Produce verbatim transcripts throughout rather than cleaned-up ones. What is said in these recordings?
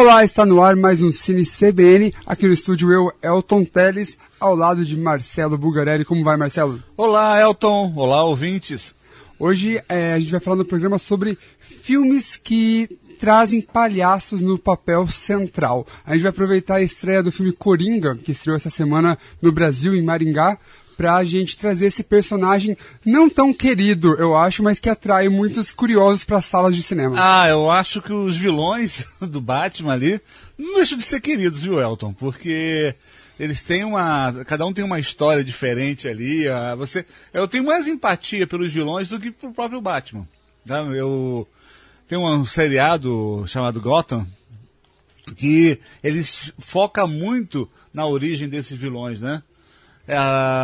Olá, está no ar mais um Cine C B N, aqui no estúdio eu, Elton Teles, ao lado de Marcelo Bugarelli. Como vai, Marcelo? Olá, Elton. Olá, ouvintes. Hoje é, a gente vai falar no programa sobre filmes que trazem palhaços no papel central. A gente vai aproveitar a estreia do filme Coringa, que estreou essa semana no Brasil, em Maringá, pra gente trazer esse personagem não tão querido, eu acho, mas que atrai muitos curiosos para salas de cinema. Ah, eu acho que os vilões do Batman ali não deixam de ser queridos, viu, Elton? Porque eles têm uma... cada um tem uma história diferente ali. Ah, você, eu tenho mais empatia pelos vilões do que pro próprio Batman. Tá? Eu tenho um seriado chamado Gotham, que eles foca muito na origem desses vilões, né? É,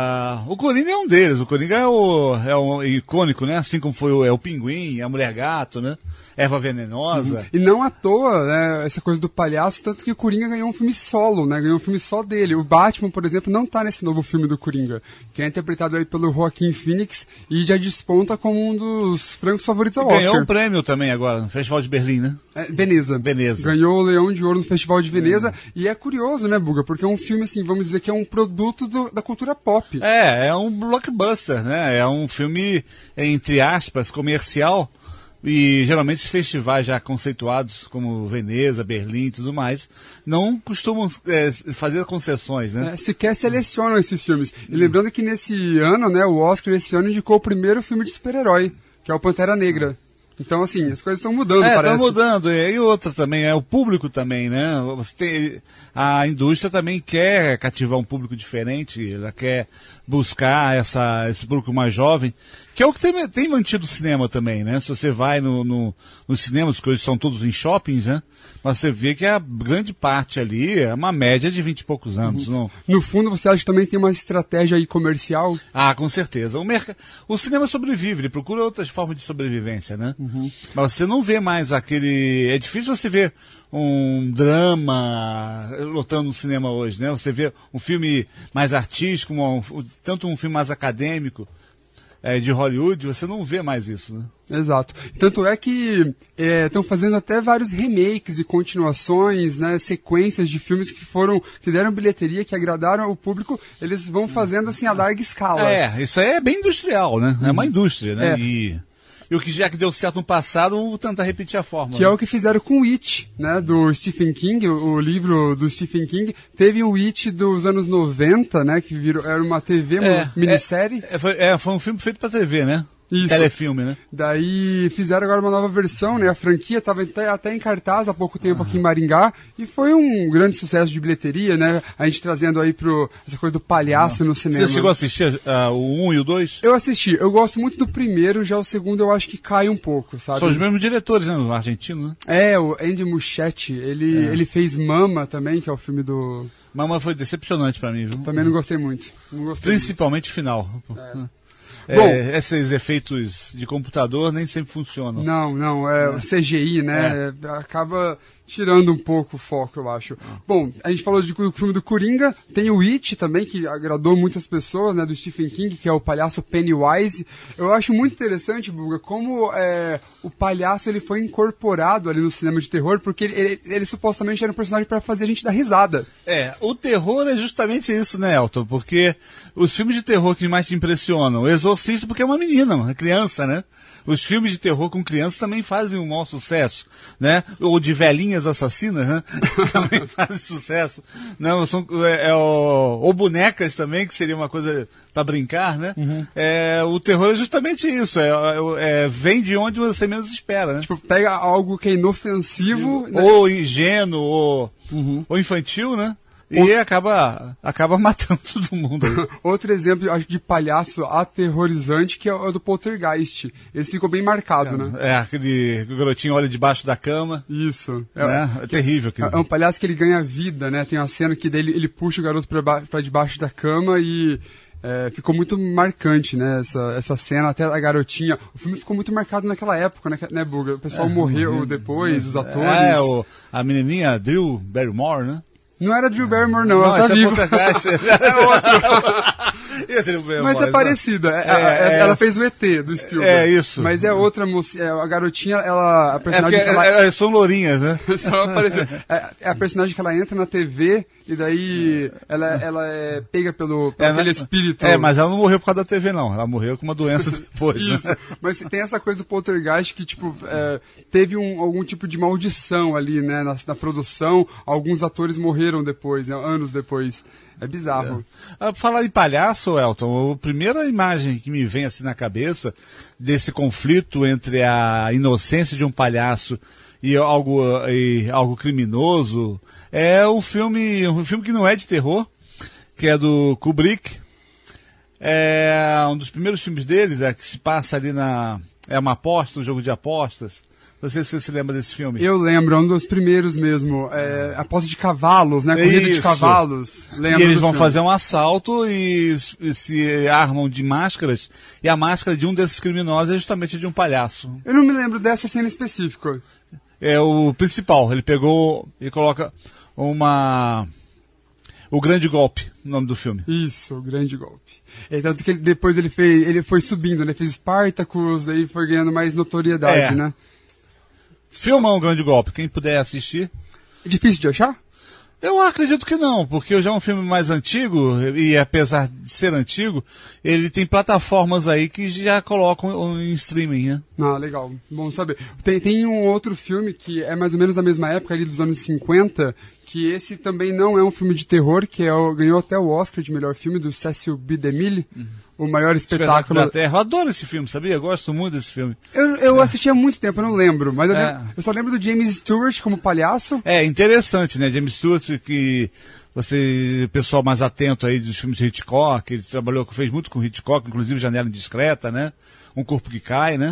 o Coringa é um deles. O Coringa é o, é o icônico, né? Assim como foi o, é o Pinguim, a Mulher Gato, né? Erva Venenosa. Uhum. E não à toa, né, essa coisa do palhaço, tanto que o Coringa ganhou um filme solo, né? Ganhou um filme só dele. O Batman, por exemplo, não tá nesse novo filme do Coringa, que é interpretado aí pelo Joaquin Phoenix e já desponta como um dos francos favoritos ao Oscar. Ganhou um prêmio também agora, no Festival de Berlim, né? É, Veneza. Veneza. Ganhou o Leão de Ouro no Festival de Veneza. Hum. E é curioso, né, Buga? Porque é um filme, assim, vamos dizer que é um produto do, da cultura pop. É, é um blockbuster, né? É um filme, entre aspas, comercial. E geralmente esses festivais já conceituados, como Veneza, Berlim e tudo mais, não costumam é, fazer concessões, né? É, sequer selecionam esses filmes. E lembrando que nesse ano, né, o Oscar esse ano indicou o primeiro filme de super-herói, que é o Pantera Negra. Então, assim, as coisas estão mudando, é, parece. É, estão mudando. E outra também, é o público também, né? Você tem, a indústria também quer cativar um público diferente, ela quer buscar essa, esse público mais jovem, que é o que tem, tem mantido o cinema também, né? Se você vai no, no, no cinema, as coisas são todos em shoppings, né? Mas você vê que a grande parte ali é uma média de vinte e poucos anos. Uhum. Não? No fundo, você acha que também tem uma estratégia aí comercial? Ah, com certeza. O, merc... o cinema sobrevive, ele procura outras formas de sobrevivência, né? Uhum. Mas você não vê mais aquele... É difícil você ver um drama lotando no cinema hoje, né? Você vê um filme mais artístico, um, tanto um filme mais acadêmico, é, de Hollywood, você não vê mais isso, né? Exato. Tanto é que estão é, fazendo até vários remakes e continuações, né, sequências de filmes que foram, que deram bilheteria, que agradaram o público, eles vão fazendo assim a larga escala. É, isso aí é bem industrial, né? É uma indústria, né? É. E... E o que já que deu certo no passado, vou tentar repetir a fórmula. Que é o que fizeram com o It, né, do Stephen King, o, o livro do Stephen King. Teve o It dos anos noventa, né, que virou, era uma T V, uma é, minissérie. É, foi, é, foi um filme feito pra T V, né? Isso. Telefilme, né? Daí fizeram agora uma nova versão, né? A franquia estava até, até em cartaz há pouco tempo aqui em Maringá e foi um grande sucesso de bilheteria, né? A gente trazendo aí pro essa coisa do palhaço no cinema. Você chegou a assistir uh, o um e o dois? Eu assisti. Eu gosto muito do primeiro, já o segundo eu acho que cai um pouco, sabe? São os mesmos diretores, né? O argentino, né? É, o Andy Muschietti. Ele, é. ele fez Mama também, que é o filme do... Mama foi decepcionante pra mim, viu? Também não gostei muito. Não gostei Principalmente o final. É. É, Bom, esses efeitos de computador nem sempre funcionam. Não, não, é, é. o C G I, né, é. acaba tirando um pouco o foco, eu acho. Ah. Bom, a gente falou de, do filme do Coringa, tem o It também, que agradou muitas pessoas, né, do Stephen King, que é o palhaço Pennywise. Eu acho muito interessante, Buga, como é, o palhaço ele foi incorporado ali no cinema de terror, porque ele, ele, ele supostamente era um personagem para fazer a gente dar risada. É, o terror é justamente isso, né, Elton? Porque os filmes de terror que mais te impressionam, o Exorcista porque é uma menina, uma criança, né? Os filmes de terror com crianças também fazem um maior sucesso, né? Ou de velhinhas assassinas, né? Também fazem sucesso. Não, são, é, é, ou bonecas também, que seria uma coisa para brincar, né? Uhum. É, o terror é justamente isso, é, é, vem de onde você menos espera, né? Tipo, pega algo que é inofensivo... Né? Ou ingênuo, ou, uhum. ou infantil, né? E Outro... acaba, acaba matando todo mundo. Aí. Outro exemplo, acho, de palhaço aterrorizante, que é o do Poltergeist. Esse ficou bem marcado, é, né? É, aquele o garotinho olha debaixo da cama. Isso. É, né? é terrível. É, é um palhaço que ele ganha vida, né? Tem uma cena que dele, ele puxa o garoto pra, ba- pra debaixo da cama e... É, ficou muito marcante, né, essa, essa cena, até a garotinha. O filme ficou muito marcado naquela época, né, né Buga? O pessoal é, morreu depois, é, os atores. É, o, a menininha Drew Barrymore, né? Não era Drew Barrymore, não, não ela tá viva. É, é outro. Mas é parecida. É, é, é, ela fez o E T do Spielberg. É isso. Mas é outra mocinha. A garotinha, ela. A personagem é que ela... é, são lourinhas, né? Só apareceu. É, é a personagem que ela entra na T V e daí ela, ela é pega pelo, pelo é, aquele espírito. É, mas ela não morreu por causa da T V, não. Ela morreu com uma doença depois. Isso. Né? Mas tem essa coisa do poltergeist que, tipo, é, teve um, algum tipo de maldição ali, né? Na, na produção. Alguns atores morreram depois, né, anos depois. É bizarro. É. Falar em palhaço, Elton, a primeira imagem que me vem assim na cabeça desse conflito entre a inocência de um palhaço e algo, e algo criminoso é o filme, um filme que não é de terror, que é do Kubrick. É um dos primeiros filmes deles, é que se passa ali na... É uma aposta, um jogo de apostas. Não sei se você se lembra desse filme. Eu lembro, é um dos primeiros mesmo. É, aposta de cavalos, né? Corrida Isso. de cavalos. Lembro e eles vão filme. fazer um assalto e, e se armam de máscaras. E a máscara de um desses criminosos é justamente de um palhaço. Eu não me lembro dessa cena específica. É o principal. Ele pegou e coloca uma... O Grande Golpe, o nome do filme. Isso, o Grande Golpe. É, tanto que ele, depois ele, fez, ele foi subindo, né? Fez Spartacus, daí foi ganhando mais notoriedade, é. né? Filma um Grande Golpe, quem puder assistir. É difícil de achar? Eu acredito que não, porque já é um filme mais antigo, e apesar de ser antigo, ele tem plataformas aí que já colocam em streaming, né? Ah, legal. Bom saber. Tem, tem um outro filme que é mais ou menos da mesma época, ali dos anos cinquenta, que esse também não é um filme de terror, que é o, ganhou até o Oscar de melhor filme, do Cecil B. DeMille. Uhum. O maior espetáculo... espetáculo da Terra. Eu adoro esse filme, sabia? Eu gosto muito desse filme. Eu, eu é. assisti há muito tempo, eu não lembro. Mas eu, é. lembro, eu só lembro do James Stewart como palhaço. É, interessante, né? James Stewart, que você, o pessoal mais atento aí dos filmes de Hitchcock, ele trabalhou, fez muito com Hitchcock, inclusive Janela Indiscreta, né? Um Corpo que Cai, né?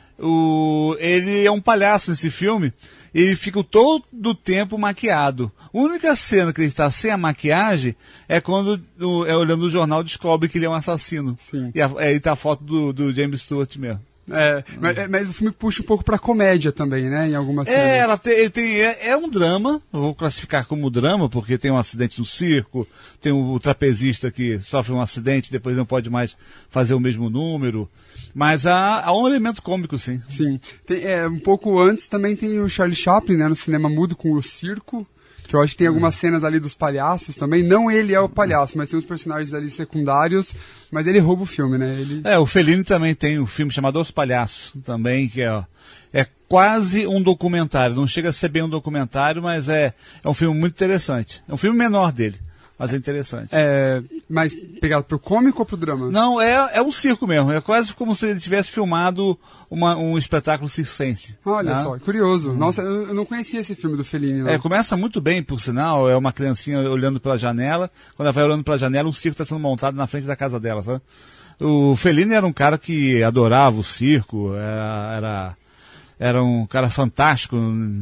O, ele é um palhaço nesse filme. Ele fica todo o tempo maquiado. A única cena que ele está sem a maquiagem é quando, o, é olhando o jornal, descobre que ele é um assassino. Sim. E a, aí tá a foto do, do James Stewart mesmo. É, mas, mas o filme puxa um pouco pra comédia também, né? Em algumas cenas. É, ela tem, tem, é, é um drama, eu vou classificar como drama, porque tem um acidente no circo, tem o, o trapezista que sofre um acidente e depois não pode mais fazer o mesmo número. Mas há, há um elemento cômico, sim. Sim. Tem, é, um pouco antes também tem o Charlie Chaplin, né? No cinema mudo com o circo. Que eu acho que tem algumas cenas ali dos palhaços também. Não ele é o palhaço, mas tem uns personagens ali secundários. Mas ele rouba o filme, né? Ele... É, o Fellini também tem um filme chamado Os Palhaços, também, que é, é quase um documentário. Não chega a ser bem um documentário, mas é, é um filme muito interessante. É um filme menor dele, mas é interessante. É, mas pegado pro cômico ou pro drama? Não, é, é um circo mesmo. É quase como se ele tivesse filmado uma, um espetáculo circense. Olha né? só, curioso. Hum. Nossa, eu, eu não conhecia esse filme do Fellini. Não. É, começa muito bem, por sinal. É uma criancinha olhando pela janela. Quando ela vai olhando pela janela, um circo está sendo montado na frente da casa dela, sabe? O Fellini era um cara que adorava o circo. Era... era... Era um cara fantástico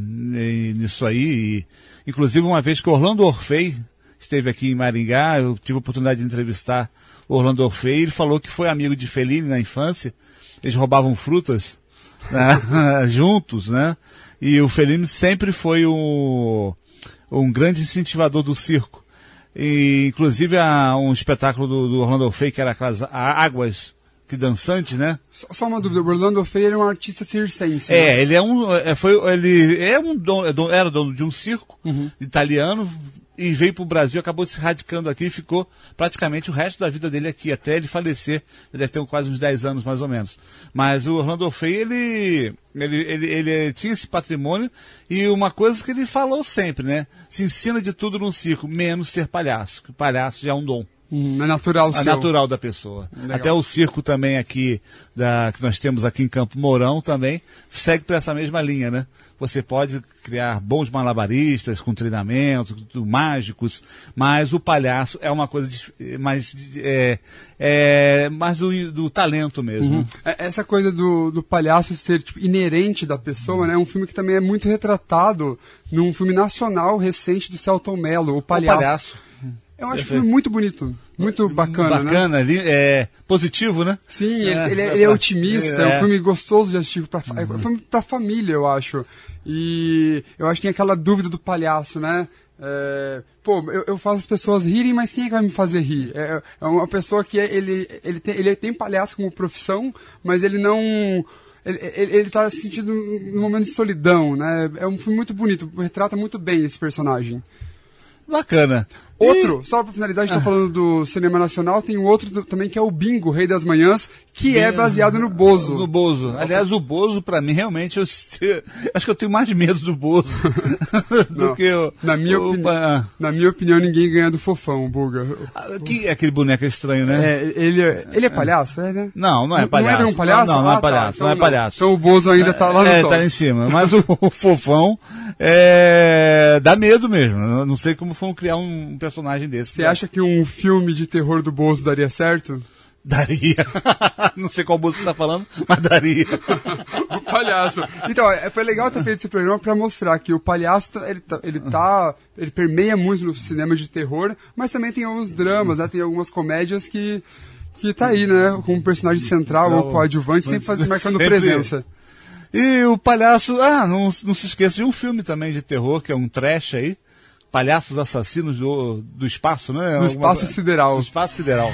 nisso aí. E, inclusive, uma vez que Orlando Orfei esteve aqui em Maringá, eu tive a oportunidade de entrevistar o Orlando Orfei, ele falou que foi amigo de Fellini na infância, eles roubavam frutas, né, juntos, né? E o Fellini sempre foi um, um grande incentivador do circo. E, inclusive, há um espetáculo do, do Orlando Orfei, que era aquelas águas... que dançante, né? Só, só uma dúvida, o Orlando Orfei é um artista circense. É, né? ele é um, é, foi, ele é um dono, era dono de um circo uhum. italiano e veio para o Brasil, acabou se radicando aqui e ficou praticamente o resto da vida dele aqui, até ele falecer, ele deve ter quase uns dez anos mais ou menos. Mas o Orlando Orfei, ele, ele, ele, ele tinha esse patrimônio e uma coisa que ele falou sempre, né? Se ensina de tudo num circo, menos ser palhaço, que o palhaço já é um dom. Hum, é natural, é natural da pessoa. Legal. Até o circo também aqui, da, que nós temos aqui em Campo Mourão também, segue por essa mesma linha, né? Você pode criar bons malabaristas com treinamento, mágicos, mas o palhaço é uma coisa de, mais, é, é, mais do, do talento mesmo. Uhum. Essa coisa do, do palhaço ser tipo, inerente da pessoa, uhum. né? É um filme que também é muito retratado num filme nacional recente do Selton Mello, O Palhaço. O Palhaço. Eu acho o filme muito bonito, muito bacana, Bacana, né? é positivo, né? Sim, é, ele, é, ele é otimista, é. é um filme gostoso de assistir, pra, uhum. é um filme pra família, eu acho. E eu acho que tem aquela dúvida do palhaço, né? É, pô, eu, eu faço as pessoas rirem, mas quem é que vai me fazer rir? É, é uma pessoa que é, ele, ele, tem, ele tem palhaço como profissão, mas ele não... Ele, ele, ele tá se sentindo num momento de solidão, né? É um filme muito bonito, retrata muito bem esse personagem. Bacana. Outro, E... só pra finalizar, a gente tá falando do cinema nacional, tem um outro do, também que é o Bingo, Rei das Manhãs, que é baseado no Bozo. No Bozo. Aliás, o Bozo, pra mim, realmente, eu acho que eu tenho mais medo do Bozo do Não, que o... Na minha, o, opini... ah. na minha opinião, ninguém ganha do Fofão, Buga. Que é aquele boneco estranho, né? É, ele, ele é palhaço, é, né? Não, não é palhaço. Não é um palhaço? Não, não, não ah, é palhaço, tá, não é então palhaço. Então o Bozo ainda tá lá no É, top. tá lá em cima. Mas o, o Fofão é, dá medo mesmo. Eu não sei como vão criar um personagem desse. Você acha que um filme de terror do Bozo daria certo? Daria. Não sei qual música você tá falando, mas daria. O palhaço. Então, foi legal ter feito esse programa pra mostrar que o palhaço, ele tá, ele tá, ele permeia muito no cinema de terror, mas também tem alguns dramas, né? Tem algumas comédias que, que tá aí, né? Com um personagem central ou coadjuvante, sempre faz, marcando sempre presença. E o palhaço, ah, não, não se esqueça de um filme também de terror, que é um trash aí. Palhaços Assassinos do, do Espaço, né? Do Espaço Alguma... Sideral. Do Espaço Sideral.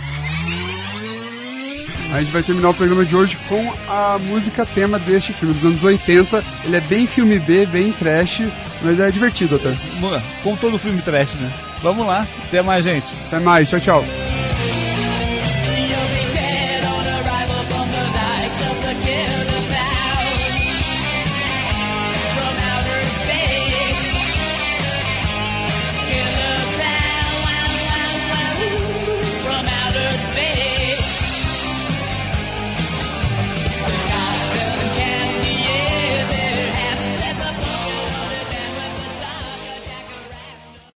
A gente vai terminar o programa de hoje com a música tema deste filme, dos anos oitenta. Ele é bem filme B, bem trash, mas é divertido até. Como todo filme trash, né? Vamos lá. Até mais, gente. Até mais. Tchau, tchau.